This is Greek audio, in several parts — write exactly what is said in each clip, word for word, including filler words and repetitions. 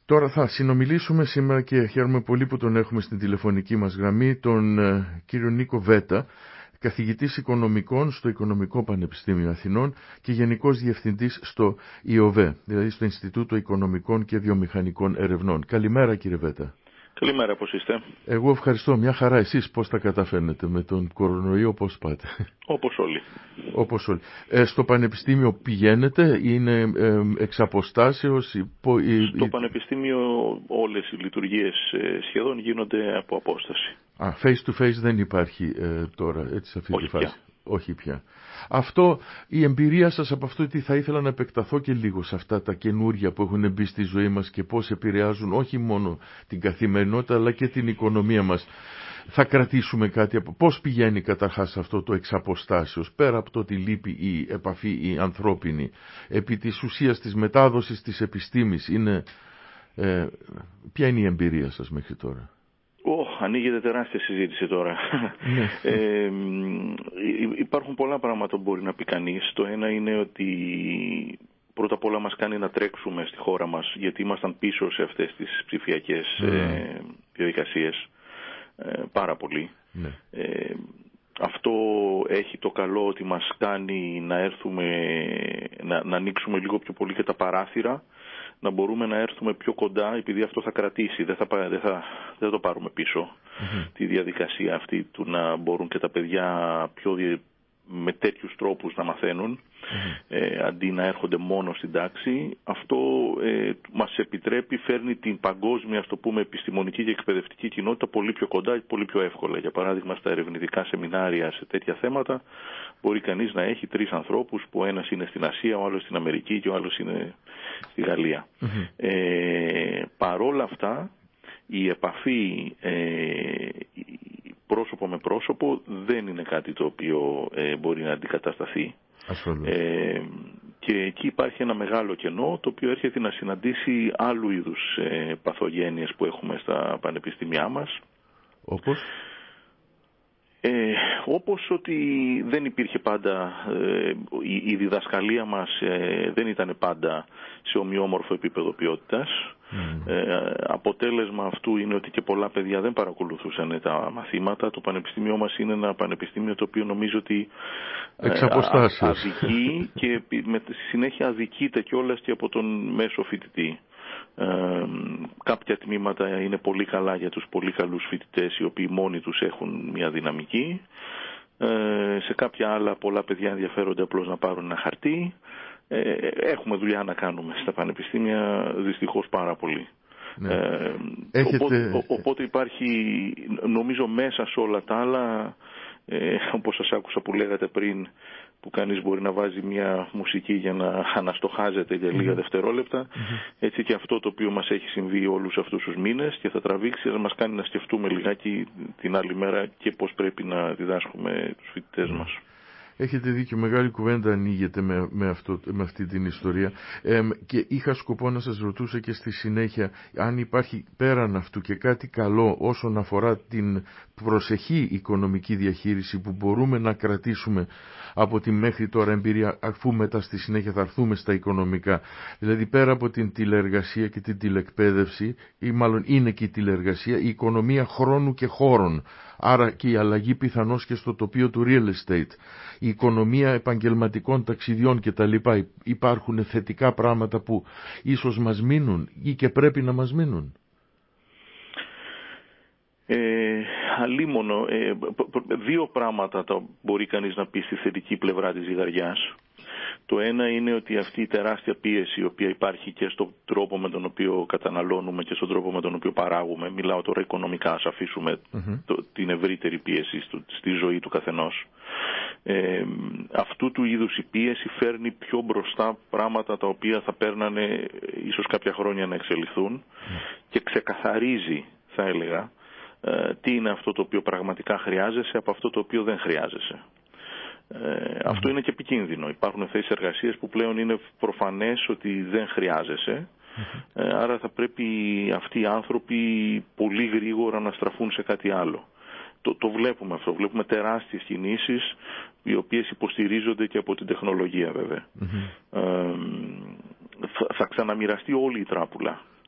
Τώρα θα συνομιλήσουμε σήμερα και χαίρομαι πολύ που τον έχουμε στην τηλεφωνική μας γραμμή, τον ε, κύριο Νίκο Βέτα, καθηγητής οικονομικών στο Οικονομικό Πανεπιστήμιο Αθηνών και γενικός διευθυντής στο ΙΟΒΕ, δηλαδή στο Ινστιτούτο Οικονομικών και Βιομηχανικών Ερευνών. Καλημέρα κύριε Βέτα. Καλημέρα, πώς είστε? Εγώ ευχαριστώ, μια χαρά. Εσείς πώς τα καταφέρνετε με τον κορονοϊό, πώς πάτε? Όπως όλοι. Όπως όλοι. Ε, στο Πανεπιστήμιο πηγαίνετε, είναι ε, εξ αποστάσεως? Ή, στο ή... Πανεπιστήμιο όλες οι λειτουργίες ε, σχεδόν γίνονται από απόσταση. Α, face to face δεν υπάρχει ε, τώρα, έτσι σε αυτή Όχι τη φάση. πια. Όχι πια. Αυτό, η εμπειρία σας από αυτό, τι θα ήθελα να επεκταθώ και λίγο σε αυτά τα καινούργια που έχουν μπει στη ζωή μας και πώς επηρεάζουν όχι μόνο την καθημερινότητα αλλά και την οικονομία μας. Θα κρατήσουμε κάτι από πώς πηγαίνει καταρχάς αυτό το εξαποστάσεως, πέρα από το ότι λείπει η επαφή η ανθρώπινη, επί της ουσίας της μετάδοσης της επιστήμης, είναι, ε, ποια είναι η εμπειρία σας μέχρι τώρα? Oh, ανοίγεται τεράστια συζήτηση τώρα. Ναι. ε, υπάρχουν πολλά πράγματα που μπορεί να πει κανείς. Το ένα είναι ότι πρώτα απ' όλα μας κάνει να τρέξουμε στη χώρα μας, γιατί ήμασταν πίσω σε αυτές τις ψηφιακές mm. ε, διαδικασίες ε, πάρα πολύ. Ναι. Ε, αυτό έχει το καλό ότι μας κάνει να έρθουμε, να, να ανοίξουμε λίγο πιο πολύ και τα παράθυρα, να μπορούμε να έρθουμε πιο κοντά, επειδή αυτό θα κρατήσει, δεν θα, δεν θα, δεν θα το πάρουμε πίσω, mm-hmm. τη διαδικασία αυτή του να μπορούν και τα παιδιά πιο με τέτοιους τρόπους να μαθαίνουν, mm-hmm. ε, αντί να έρχονται μόνο στην τάξη. Αυτό ε, μας επιτρέπει, φέρνει την παγκόσμια, ας το πούμε, επιστημονική και εκπαιδευτική κοινότητα πολύ πιο κοντά, πολύ πιο εύκολα. Για παράδειγμα, στα ερευνητικά σεμινάρια σε τέτοια θέματα μπορεί κανείς να έχει τρεις ανθρώπους, που ο ένας είναι στην Ασία, ο άλλος στην Αμερική και ο άλλος είναι στη Γαλλία. Mm-hmm. Ε, παρόλα αυτά, η επαφή ε, πρόσωπο με πρόσωπο δεν είναι κάτι το οποίο ε, μπορεί να αντικατασταθεί. Ε, και εκεί υπάρχει ένα μεγάλο κενό, το οποίο έρχεται να συναντήσει άλλου είδους ε, παθογένειες που έχουμε στα πανεπιστήμια μας. Όπως? Ε, όπως ότι δεν υπήρχε πάντα, ε, η, η διδασκαλία μας ε, δεν ήταν πάντα σε ομοιόμορφο επίπεδο ποιότητας. Mm. Ε, αποτέλεσμα αυτού είναι ότι και πολλά παιδιά δεν παρακολουθούσαν τα μαθήματα. Το πανεπιστήμιό μας είναι ένα πανεπιστήμιο το οποίο νομίζω ότι ε, α, αδικεί και με τη συνέχεια αδικείται κιόλας και από τον μέσο φοιτητή. Ε, κάποια τμήματα είναι πολύ καλά για τους πολύ καλούς φοιτητές, οι οποίοι μόνοι τους έχουν μια δυναμική. Ε, σε κάποια άλλα πολλά παιδιά ενδιαφέρονται απλώς να πάρουν ένα χαρτί. Ε, έχουμε δουλειά να κάνουμε στα πανεπιστήμια, δυστυχώς πάρα πολύ. Ναι. Ε, Έχετε... οπότε, ο, οπότε υπάρχει, νομίζω, μέσα σε όλα τα άλλα, ε, όπως σας άκουσα που λέγατε πριν, που κανείς μπορεί να βάζει μια μουσική για να αναστοχάζεται για λίγα mm-hmm. δευτερόλεπτα, mm-hmm. έτσι και αυτό το οποίο μας έχει συμβεί όλους αυτούς τους μήνες και θα τραβήξει, θα μας κάνει να σκεφτούμε λιγάκι την άλλη μέρα και πώς πρέπει να διδάσκουμε τους φοιτητές mm-hmm. μας. Έχετε δίκιο, μεγάλη κουβέντα ανοίγεται με, με, αυτό, με αυτή την ιστορία ε, και είχα σκοπό να σας ρωτούσα και στη συνέχεια αν υπάρχει πέραν αυτού και κάτι καλό όσον αφορά την προσεχή οικονομική διαχείριση που μπορούμε να κρατήσουμε από τη μέχρι τώρα εμπειρία, αφού μετά στη συνέχεια θα έρθουμε στα οικονομικά. Δηλαδή πέρα από την τηλεεργασία και την τηλεκπαίδευση, ή μάλλον είναι και η τηλεεργασία, η οικονομία χρόνου και χώρων, άρα και η αλλαγή πιθανώς και στο τοπίο του real estate, η οικονομία επαγγελματικών ταξιδιών κτλ. Υπάρχουν θετικά πράγματα που ίσως μας μείνουν ή και πρέπει να μας μείνουν. Ε, αλίμονο, ε, δύο πράγματα τα μπορεί κανείς να πει στη θετική πλευρά της ζυγαριάς. Το ένα είναι ότι αυτή η τεράστια πίεση η οποία υπάρχει και στον τρόπο με τον οποίο καταναλώνουμε και στον τρόπο με τον οποίο παράγουμε, μιλάω τώρα οικονομικά, ας αφήσουμε mm-hmm. το, την ευρύτερη πίεση στο, στη ζωή του καθενός. Ε, αυτού του είδους η πίεση φέρνει πιο μπροστά πράγματα τα οποία θα παίρνανε ίσως κάποια χρόνια να εξελιχθούν mm. και ξεκαθαρίζει, θα έλεγα, τι είναι αυτό το οποίο πραγματικά χρειάζεσαι από αυτό το οποίο δεν χρειάζεσαι. Ε, mm-hmm. Αυτό είναι και επικίνδυνο. Υπάρχουν θέσεις εργασίας που πλέον είναι προφανές ότι δεν χρειάζεσαι. Mm-hmm. Ε, άρα θα πρέπει αυτοί οι άνθρωποι πολύ γρήγορα να στραφούν σε κάτι άλλο. Το, το βλέπουμε αυτό. Βλέπουμε τεράστιες κινήσεις οι οποίες υποστηρίζονται και από την τεχνολογία βέβαια. Mm-hmm. Ε, θα, θα ξαναμοιραστεί όλη η τράπουλα.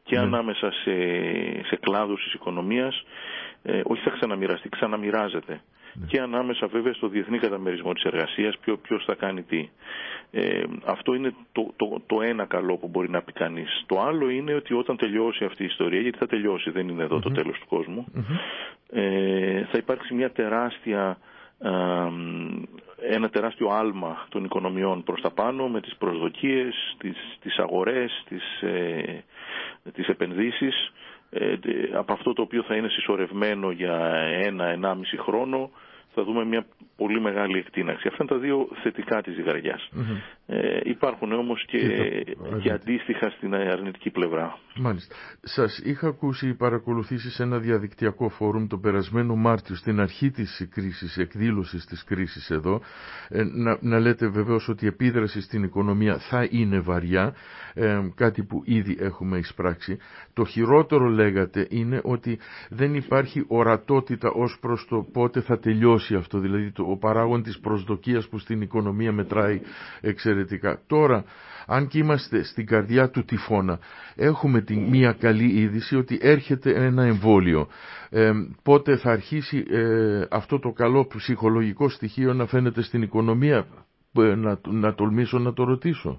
και ναι. ανάμεσα σε, σε κλάδους της οικονομίας, ε, όχι θα ξαναμοιραστεί, ξαναμοιράζεται. Ναι. Και ανάμεσα βέβαια στο διεθνή καταμερισμό της εργασίας, ποιο, ποιος θα κάνει τι. Ε, αυτό είναι το, το, το ένα καλό που μπορεί να πει κανείς. Το άλλο είναι ότι όταν τελειώσει αυτή η ιστορία, γιατί θα τελειώσει, δεν είναι εδώ mm-hmm. το τέλος του κόσμου, mm-hmm. ε, θα υπάρξει μια τεράστια, ε, ένα τεράστιο άλμα των οικονομιών προς τα πάνω, με τις προσδοκίες, τις, τις αγορές, τις, ε, τις επενδύσεις, ε, από αυτό το οποίο θα είναι συσσωρευμένο για ένα, ενάμιση χρόνο, θα δούμε μια πολύ μεγάλη εκτείναξη. Αυτά είναι τα δύο θετικά της ζυγαριάς. Mm-hmm. Ε, υπάρχουν όμως και, και, το... και αντίστοιχα στην αρνητική πλευρά. Μάλιστα. Σας είχα ακούσει παρακολουθήσει σε ένα διαδικτυακό φόρουμ το περασμένο Μάρτιο, στην αρχή της κρίσης, εκδήλωσης της κρίσης εδώ, ε, να, να λέτε βεβαίως ότι η επίδραση στην οικονομία θα είναι βαριά, ε, κάτι που ήδη έχουμε εισπράξει. Το χειρότερο, λέγατε, είναι ότι δεν υπάρχει ορατότητα ως προς το πότε θα τελειώσει αυτό, δηλαδή το, ο παράγον της προσδοκίας που στην οικονομία μετράει εξαιρετικά. Τώρα, αν και είμαστε στην καρδιά του τυφώνα, έχουμε τη, μια καλή είδηση ότι έρχεται ένα εμβόλιο. Ε, πότε θα αρχίσει ε, αυτό το καλό ψυχολογικό στοιχείο να φαίνεται στην οικονομία, ε, να, να τολμήσω να το ρωτήσω.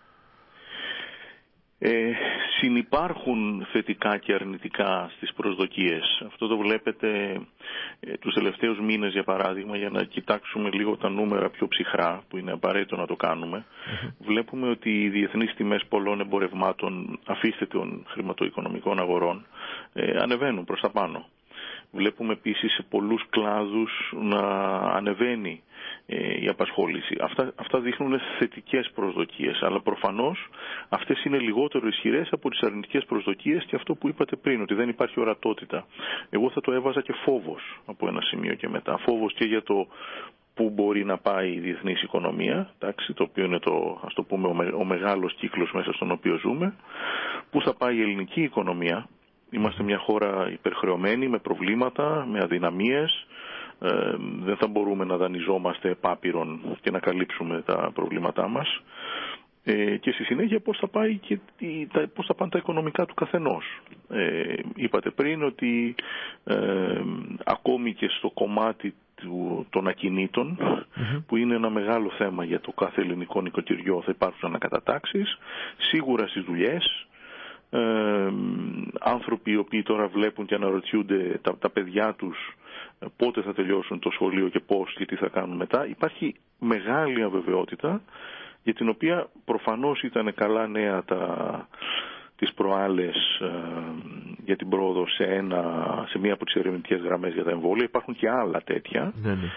Ε, συνυπάρχουν θετικά και αρνητικά στις προσδοκίες. Αυτό το βλέπετε ε, τους τελευταίους μήνες, για παράδειγμα, για να κοιτάξουμε λίγο τα νούμερα πιο ψυχρά, που είναι απαραίτητο να το κάνουμε. Mm-hmm. Βλέπουμε ότι οι διεθνείς τιμές πολλών εμπορευμάτων, αφήστε των χρηματοοικονομικών αγορών, ε, ανεβαίνουν προς τα πάνω. Βλέπουμε επίσης σε πολλούς κλάδους να ανεβαίνει ε, η απασχόληση. Αυτά, αυτά δείχνουν θετικές προσδοκίες, αλλά προφανώς αυτές είναι λιγότερο ισχυρές από τις αρνητικές προσδοκίες και αυτό που είπατε πριν, ότι δεν υπάρχει ορατότητα. Εγώ θα το έβαζα και φόβος από ένα σημείο και μετά. Φόβος και για το πού μπορεί να πάει η διεθνής οικονομία, εντάξει, το οποίο είναι το, ας το πούμε, ο, με, ο μεγάλος κύκλος μέσα στον οποίο ζούμε, πού θα πάει η ελληνική οικονομία. Είμαστε μια χώρα υπερχρεωμένη, με προβλήματα, με αδυναμίες. Ε, δεν θα μπορούμε να δανειζόμαστε επάπειρον και να καλύψουμε τα προβλήματά μας. Ε, και στη συνέχεια πώς θα, πάει και, τα, πώς θα πάνε τα οικονομικά του καθενός. Ε, είπατε πριν ότι ε, ακόμη και στο κομμάτι του, των ακινήτων, mm-hmm. που είναι ένα μεγάλο θέμα για το κάθε ελληνικό νοικοκυριό, θα υπάρξουν ανακατατάξεις. Σίγουρα στις δουλειές. Ε, άνθρωποι οι οποίοι τώρα βλέπουν και αναρωτιούνται τα, τα παιδιά τους πότε θα τελειώσουν το σχολείο και πώς και τι θα κάνουν μετά. Υπάρχει μεγάλη αβεβαιότητα, για την οποία προφανώς ήταν καλά νέα τα, τις προάλλες ε, για την πρόοδο σε, ένα, σε μία από τις ερευνητικές γραμμές για τα εμβόλια. Υπάρχουν και άλλα τέτοια. Ναι, ναι.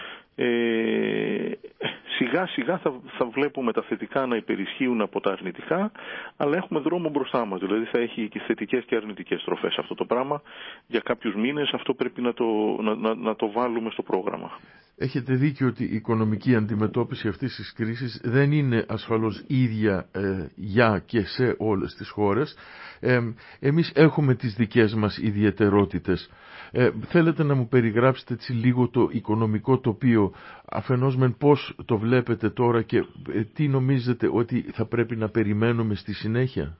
Ε, σιγά σιγά θα, θα βλέπουμε τα θετικά να υπερισχύουν από τα αρνητικά, αλλά έχουμε δρόμο μπροστά μας, δηλαδή θα έχει και θετικές και αρνητικές στροφές αυτό το πράγμα. Για κάποιους μήνες αυτό πρέπει να το, να, να, να το βάλουμε στο πρόγραμμα. Έχετε δίκιο ότι η οικονομική αντιμετώπιση αυτής της κρίσης δεν είναι ασφαλώς ίδια ε, για και σε όλες τις χώρες. Ε, εμείς έχουμε τις δικές μας ιδιαιτερότητες. Ε, θέλετε να μου περιγράψετε έτσι λίγο το οικονομικό τοπίο, αφενός μεν πώς το βλέπετε τώρα και ε, τι νομίζετε ότι θα πρέπει να περιμένουμε στη συνέχεια?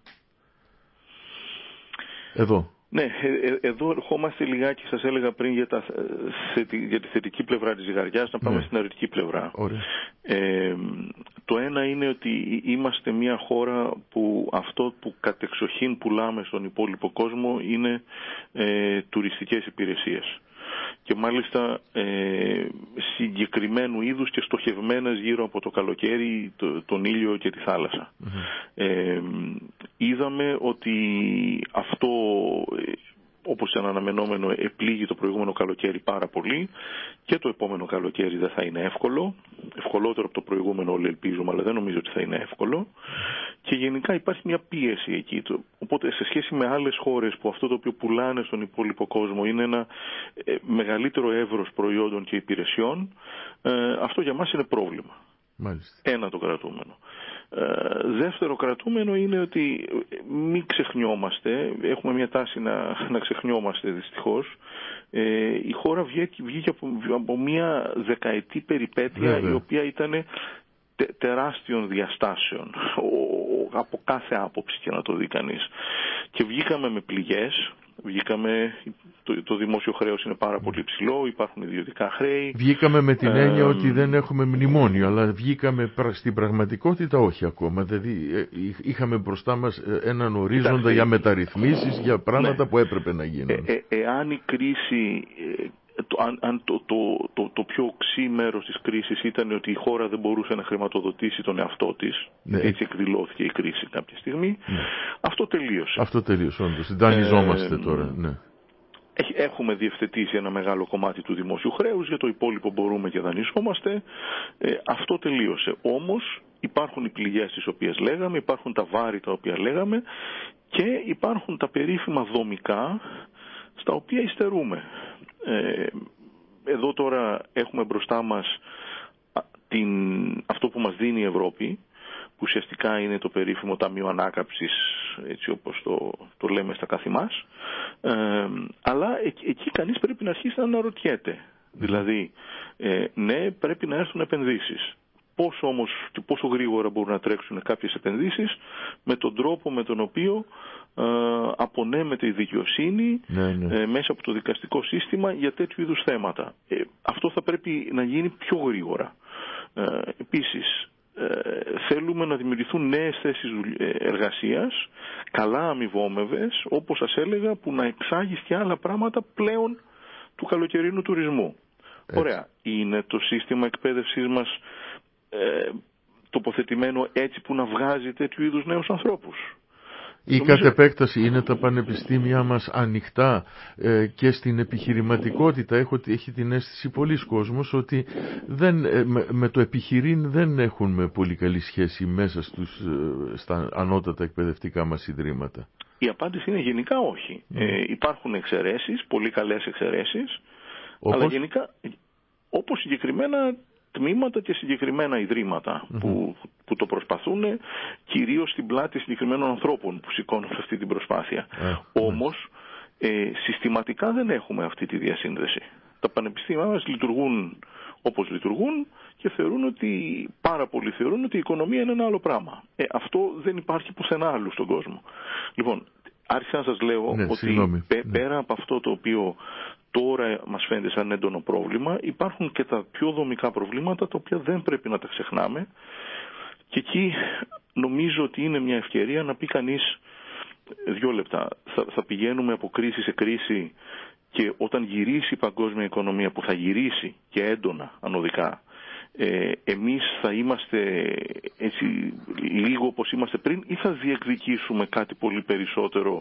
Εδώ. Ναι, ε, εδώ ερχόμαστε λιγάκι, σας έλεγα πριν, για, τα, για τη θετική πλευρά της ζυγαριάς, να πάμε ναι. στην αρνητική πλευρά. Ε, το ένα είναι ότι είμαστε μια χώρα που αυτό που κατεξοχήν πουλάμε στον υπόλοιπο κόσμο είναι ε, τουριστικές υπηρεσίες. Και μάλιστα ε, συγκεκριμένου είδους και στοχευμένες γύρω από το καλοκαίρι, το, τον ήλιο και τη θάλασσα. Mm-hmm. Ε, είδαμε ότι αυτό, όπως ήταν αναμενόμενο, επλήγει το προηγούμενο καλοκαίρι πάρα πολύ και το επόμενο καλοκαίρι δεν θα είναι εύκολο. Ευκολότερο από το προηγούμενο όλοι ελπίζουμε, αλλά δεν νομίζω ότι θα είναι εύκολο. Και γενικά υπάρχει μια πίεση εκεί. Οπότε σε σχέση με άλλες χώρες που αυτό το οποίο πουλάνε στον υπόλοιπο κόσμο είναι ένα ε, μεγαλύτερο εύρος προϊόντων και υπηρεσιών, ε, αυτό για μας είναι πρόβλημα. Μάλιστα. Ένα το κρατούμενο. Ε, δεύτερο κρατούμενο είναι ότι μην ξεχνιόμαστε, έχουμε μια τάση να, να ξεχνιόμαστε δυστυχώς. Ε, η χώρα βγήκε, βγήκε από, από μια δεκαετή περιπέτεια, βέβαια, η οποία ήταν τε, τεράστιων διαστάσεων, ο, από κάθε άποψη και να το δει κανείς. και βγήκαμε με πληγές. Βγήκαμε, το, το δημόσιο χρέος είναι πάρα πολύ ψηλό, υπάρχουν ιδιωτικά χρέη. Βγήκαμε με την έννοια ε, ότι δεν έχουμε μνημόνιο, αλλά βγήκαμε στην πραγματικότητα όχι ακόμα. Δηλαδή είχαμε μπροστά μας έναν ορίζοντα Κοιτάξτε, για μεταρρυθμίσεις, για πράγματα ναι. που έπρεπε να γίνουν. Ε, ε, εάν η κρίση, το, αν, αν το, το, το, το πιο οξύ μέρος της κρίσης ήταν ότι η χώρα δεν μπορούσε να χρηματοδοτήσει τον εαυτό της, ναι. έτσι εκδηλώθηκε η κρίση κάποια στιγμή, ναι. αυτό τελείωσε. Αυτό τελείωσε όντως. Συντανιζόμαστε ε, τώρα. Ναι. Έχουμε διευθετήσει ένα μεγάλο κομμάτι του δημόσιου χρέους, για το υπόλοιπο μπορούμε και δανεισόμαστε. Ε, αυτό τελείωσε. Όμως υπάρχουν οι πληγές τις οποίες λέγαμε, υπάρχουν τα βάρη τα οποία λέγαμε και υπάρχουν τα περίφημα δομικά στα οποία υστερούμε. Ε, εδώ τώρα έχουμε μπροστά μας την, αυτό που μας δίνει η Ευρώπη, που ουσιαστικά είναι το περίφημο Ταμείο Ανάκαμψης, έτσι όπως το, το λέμε στα καθημάς, ε, αλλά εκεί, εκεί κανείς πρέπει να αρχίσει να αναρωτιέται. Δηλαδή, ε, ναι, πρέπει να έρθουν επενδύσεις. Πόσο όμως και πόσο γρήγορα μπορούν να τρέξουν κάποιες επενδύσεις με τον τρόπο με τον οποίο ε, απονέμεται η δικαιοσύνη ναι, ναι. Ε, μέσα από το δικαστικό σύστημα για τέτοιου είδους θέματα. Ε, αυτό θα πρέπει να γίνει πιο γρήγορα. Ε, επίσης, Ε, θέλουμε να δημιουργηθούν νέες θέσεις εργασίας, καλά αμοιβόμευες, όπως σας έλεγα, που να εξάγεις και άλλα πράγματα πλέον του καλοκαιρινού τουρισμού. Έτσι. Ωραία. Είναι το σύστημα εκπαίδευσής μας ε, τοποθετημένο έτσι που να βγάζει τέτοιου είδους νέους ανθρώπους? Η Νομίζω... κατ' επέκταση είναι τα πανεπιστήμια μας ανοιχτά ε, και στην επιχειρηματικότητα. Έχω, έχει την αίσθηση πολλοί κόσμος ότι δεν, ε, με, με το επιχειρήν δεν έχουν πολύ καλή σχέση μέσα στους, ε, στα ανώτατα εκπαιδευτικά μας ιδρύματα. Η απάντηση είναι γενικά όχι. Mm. Ε, υπάρχουν εξαιρέσεις, πολύ καλές εξαιρέσεις, όπως... αλλά γενικά όπως συγκεκριμένα τμήματα και συγκεκριμένα ιδρύματα mm-hmm. που, που το προσπαθούν, κυρίως στην πλάτη συγκεκριμένων ανθρώπων που σηκώνουν αυτή την προσπάθεια. Mm-hmm. Όμως ε, συστηματικά δεν έχουμε αυτή τη διασύνδεση. Τα πανεπιστήμια μας λειτουργούν όπως λειτουργούν και θεωρούν ότι, πάρα πολλοί θεωρούν ότι η οικονομία είναι ένα άλλο πράγμα. Ε, αυτό δεν υπάρχει πουθενά άλλου στον κόσμο. Λοιπόν, άρχισα να σας λέω ναι, ότι συγγνώμη. πέ, πέρα από αυτό το οποίο τώρα μας φαίνεται σαν έντονο πρόβλημα, υπάρχουν και τα πιο δομικά προβλήματα τα οποία δεν πρέπει να τα ξεχνάμε, και εκεί νομίζω ότι είναι μια ευκαιρία να πει κανείς δύο λεπτά. Θα, θα πηγαίνουμε από κρίση σε κρίση και όταν γυρίσει η παγκόσμια οικονομία, που θα γυρίσει και έντονα ανωδικά, ε, εμείς θα είμαστε έτσι λίγο όπως είμαστε πριν, ή θα διεκδικήσουμε κάτι πολύ περισσότερο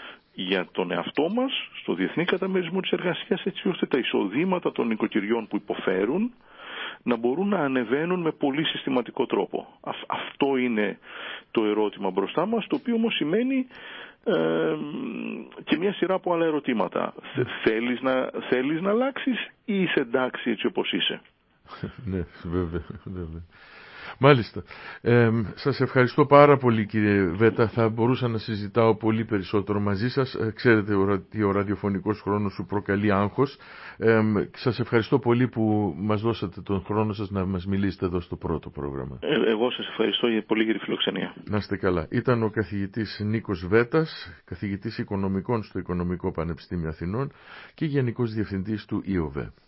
για τον εαυτό μας στο διεθνή καταμερισμό της εργασίας, έτσι ώστε τα εισοδήματα των νοικοκυριών που υποφέρουν να μπορούν να ανεβαίνουν με πολύ συστηματικό τρόπο. Αυτό είναι το ερώτημα μπροστά μας, το οποίο όμως σημαίνει ε, και μια σειρά από άλλα ερωτήματα. Θέλεις να, θέλεις να αλλάξεις ή είσαι εντάξει έτσι όπως είσαι? Ναι, βέβαια, βέβαια. Μάλιστα. Ε, σας ευχαριστώ πάρα πολύ, κύριε Βέτα. Θα μπορούσα να συζητάω πολύ περισσότερο μαζί σας. Ε, ξέρετε ότι ο ραδιοφωνικός χρόνος σου προκαλεί άγχος. Ε, σας ευχαριστώ πολύ που μας δώσατε τον χρόνο σας να μας μιλήσετε εδώ στο πρώτο πρόγραμμα. Ε, εγώ σας ευχαριστώ πολύ για τη φιλοξενία. Να είστε καλά. Ήταν ο καθηγητής Νίκος Βέτας, καθηγητής οικονομικών στο Οικονομικό Πανεπιστήμιο Αθηνών και γενικός διευθυντής του ΙΟΒΕ.